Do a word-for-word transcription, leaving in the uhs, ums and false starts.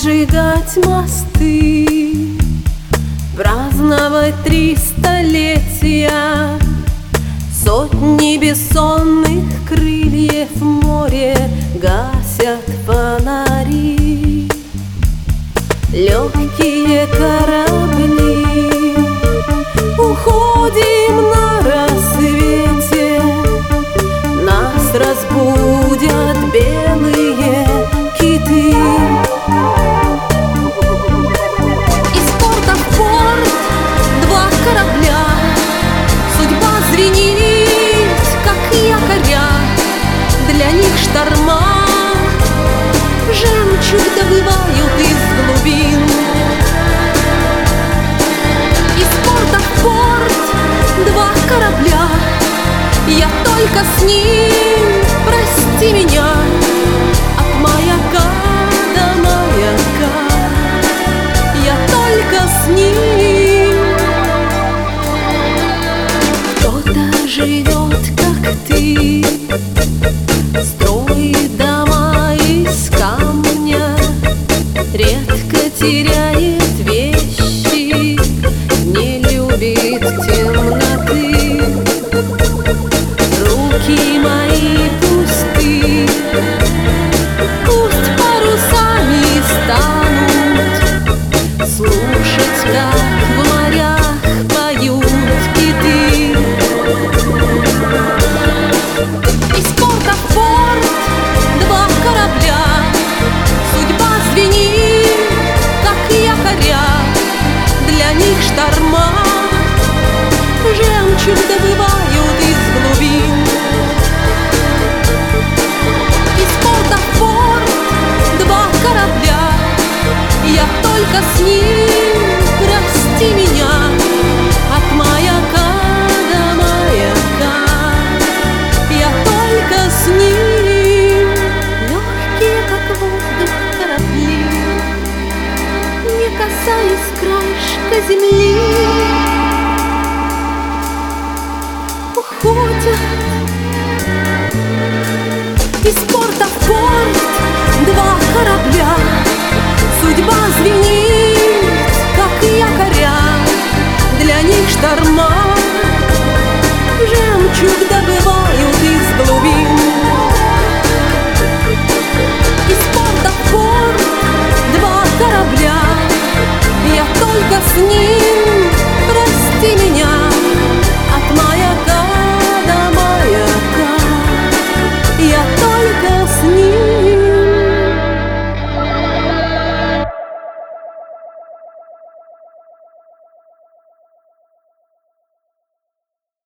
сжигать мосты, праздновать три столетия, сотни бессонных крыльев в море гасят фонари. Легкие корабли, уходим на рассвете, нас разбудят белые киты. Из порта в порт два корабля, судьба звенит, как якоря, для них шторма, жемчуг добывают из глубин. Из порта в порт два корабля, я только с ним, прости меня, от маяка до маяка, я только с ним. Кто-то живет, как ты, строит дома из камня, редко теряет вещи, не любит темноты. Руки мои пусты, пусть парусами станут, слушать, как в морях поют киты. Из порта в порт два корабля, судьба звенит, как якоря, для них шторма, жемчуг добывают из глубин. Из порта в порт два корабля, я только с ним, прости меня, от маяка до маяка, я только с ним. Легкие, как воздух, корабли, не касаясь краешка земли, уходят. Из порта в порт два корабля, судьба звенит, как якоря, для них шторма, жемчуг добывают из глубин. Из порта в порт два корабля, я только с ним.